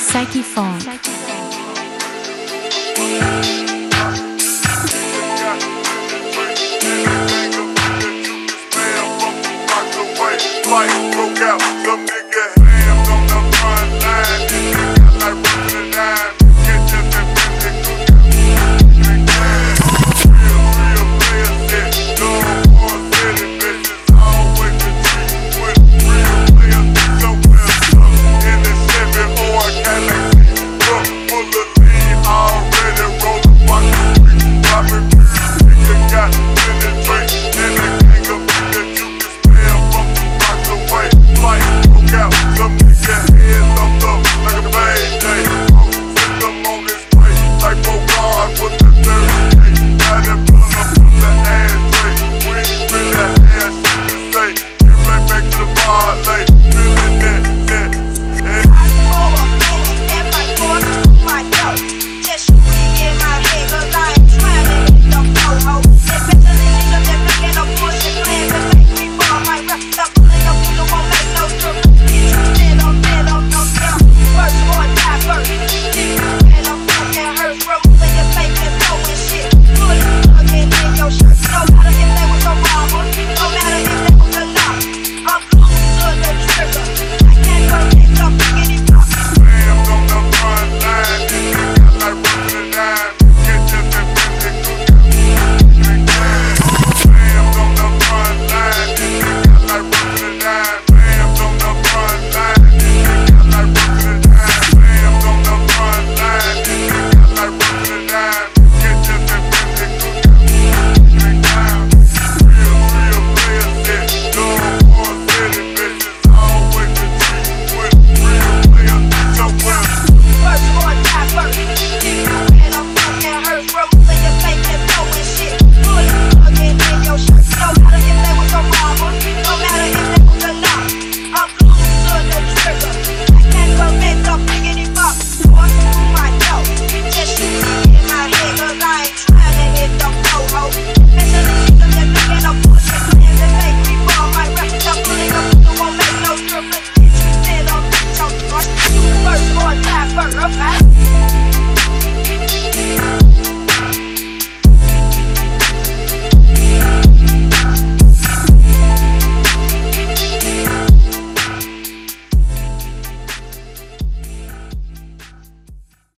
Psyche Funk. Fight broke out, some nigga hands on the front line. Nigga like running the nine. Get just that friendly cookout. Real players that love war city bitches. Always the cheap with real players that don't mess up. In the Chevy or a Galaxy. Truck full of lean, already rolled the box of weed. Poppin' pills, nigga got penetrate. And the king of that you can spell from the box away. Fight broke out, some